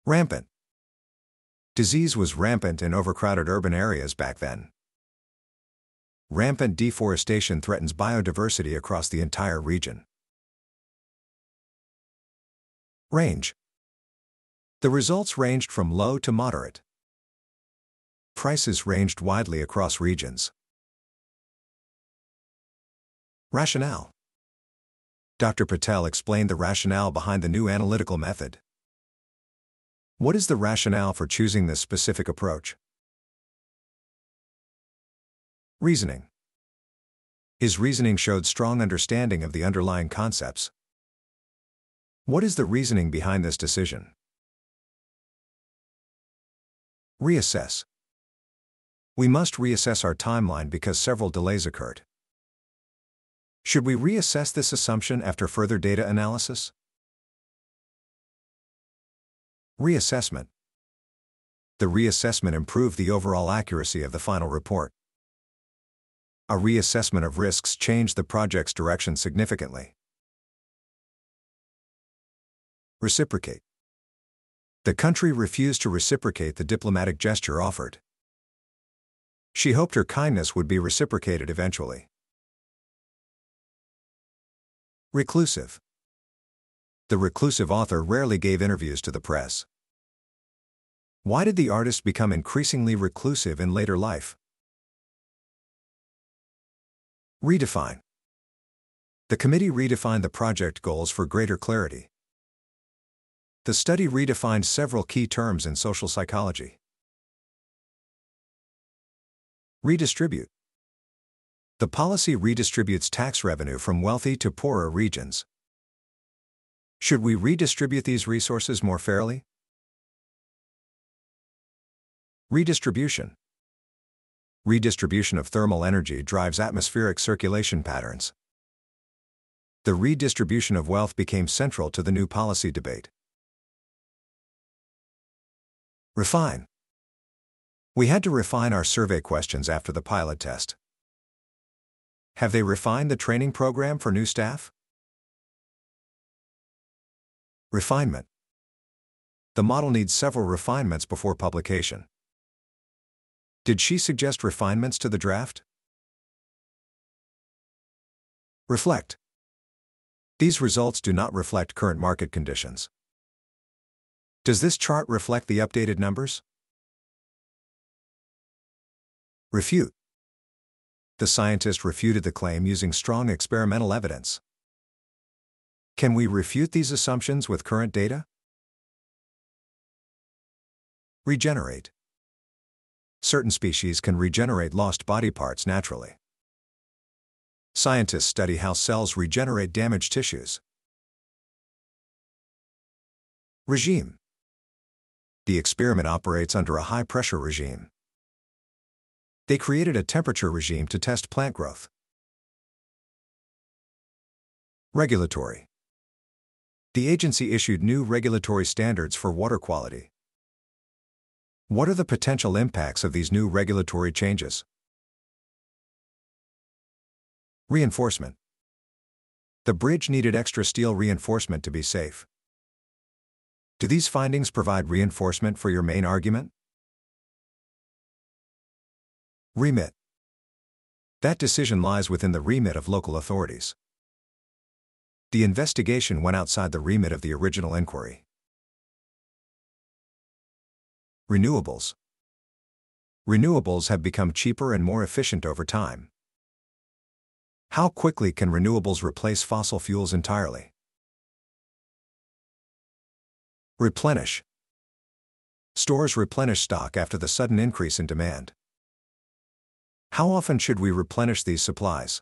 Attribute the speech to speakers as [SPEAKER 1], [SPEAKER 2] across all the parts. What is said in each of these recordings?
[SPEAKER 1] Rampant. Disease was rampant in overcrowded urban areas back then. Rampant deforestation threatens biodiversity across the entire region. Range. The results ranged from low to moderate. Prices ranged widely across regions. Rationale. Dr. Patel explained the rationale behind the new analytical method. What is the rationale for choosing this specific approach? Reasoning. His reasoning showed strong understanding of the underlying concepts. What is the reasoning behind this decision? Reassess. We must reassess our timeline because several delays occurred. Should we reassess this assumption after further data analysis? Reassessment. The reassessment improved the overall accuracy of the final report. A reassessment of risks changed the project's direction significantly. Reciprocate. The country refused to reciprocate the diplomatic gesture offered. She hoped her kindness would be reciprocated eventually. Reclusive. The reclusive author rarely gave interviews to the press. Why did the artist become increasingly reclusive in later life? Redefine. The committee redefined the project goals for greater clarity. The study redefined several key terms in social psychology. Redistribute. The policy redistributes tax revenue from wealthy to poorer regions. Should we redistribute these resources more fairly? Redistribution. Redistribution of thermal energy drives atmospheric circulation patterns. The redistribution of wealth became central to the new policy debate. Refine. We had to refine our survey questions after the pilot test. Have they refined the training program for new staff? Refinement. The model needs several refinements before publication. Did she suggest refinements to the draft? Reflect. These results do not reflect current market conditions. Does this chart reflect the updated numbers? Refute. The scientist refuted the claim using strong experimental evidence. Can we refute these assumptions with current data? Regenerate. Certain species can regenerate lost body parts naturally. Scientists study how cells regenerate damaged tissues. Regime. The experiment operates under a high-pressure regime. They created a temperature regime to test plant growth. Regulatory. The agency issued new regulatory standards for water quality. What are the potential impacts of these new regulatory changes? Reinforcement. The bridge needed extra steel reinforcement to be safe. Do these findings provide reinforcement for your main argument? Remit. That decision lies within the remit of local authorities. The investigation went outside the remit of the original inquiry. Renewables. Renewables have become cheaper and more efficient over time. How quickly can renewables replace fossil fuels entirely? Replenish. Stores replenish stock after the sudden increase in demand. How often should we replenish these supplies?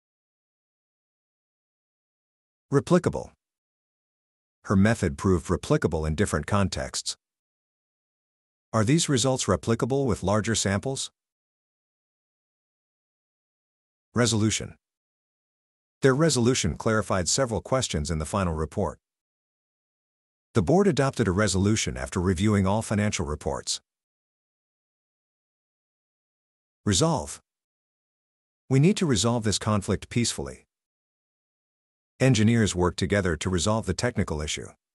[SPEAKER 1] Replicable. Her method proved replicable in different contexts. Are these results replicable with larger samples? Resolution. Their resolution clarified several questions in the final report. The board adopted a resolution after reviewing all financial reports. Resolve. We need to resolve this conflict peacefully. Engineers worked together to resolve the technical issue.